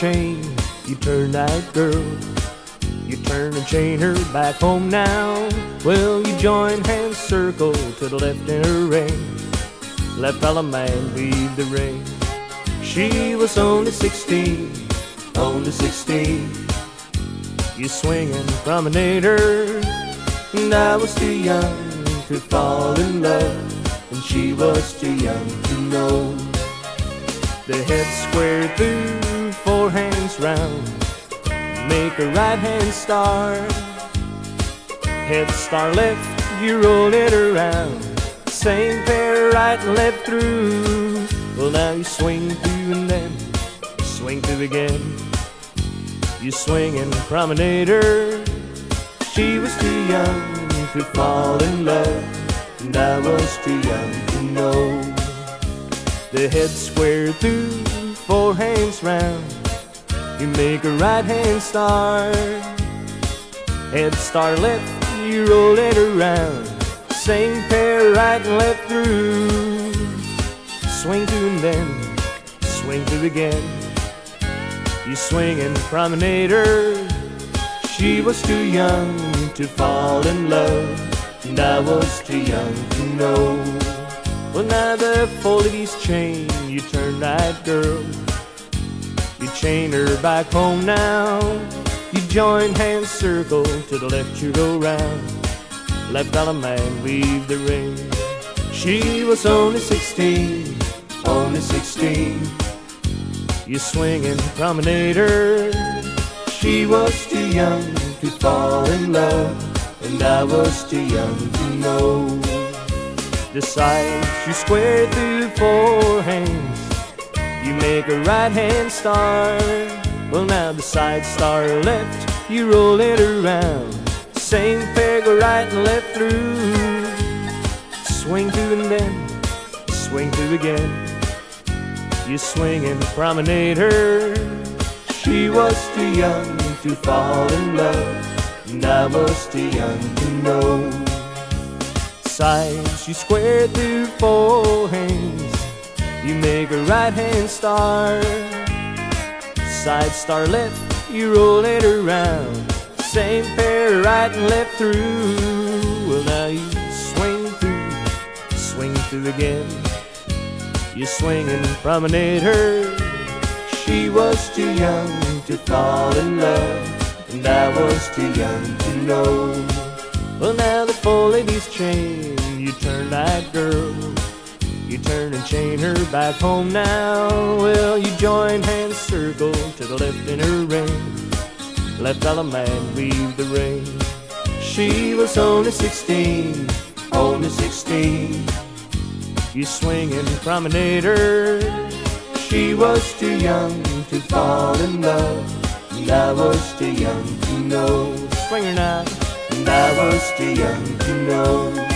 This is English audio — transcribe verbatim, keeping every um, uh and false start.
chain, you turn that girl. You turn and chain her back home now. Well, you join hands, circle to the left in her ring. Left fella man, leave the ring. She was only sixteen, only sixteen. You swinging promenader, and I was too young to fall in love, and she was too young to know. The head square through, four hands round, make a right hand star. Head star left, you roll it around. Same pair right and left through. Well, now you swing through and then swing through again. You swinging promenader. She was too young to fall in love, and I was too young to know. The head square through, four hands round, you make a right hand star. Head star left, you roll it around. Same pair right and left through. Swing through and then swing through again. You swinging promenader. She was too young to fall in love, and I was too young to know. Well, now the four ladies chain, you turn that girl. You chain her back home now. You join hands, circle to the left, you go round. Left fella man, leave the ring. She was only sixteen, only sixteen. You swinging promenader. She was too young to fall in love, and I was too young to know. The sides you square through, four hands, you make a right hand star. Well, now the side star left, you roll it around. Same pair, go right and left through. Swing through and then swing through again. You swinging promenader. She was too young to fall in love, and I was too young to know. Sides you square through, four hands, you make a right hand star. Side star left, you roll it around. Same pair right and left through. Well, now you swing through, swing through again. You swinging promenader. She was too young to fall in love, and I was too young to know. Well, now the four ladies chain, you turn that girl. You turn and chain her back home now. Well, you join hands, circle to the left in her ring. Left fella man, leave the ring. She was only sixteen, only sixteen. You swinging promenader. She was too young to fall in love, and I was too young to know. Swing her now. And I was too young to know.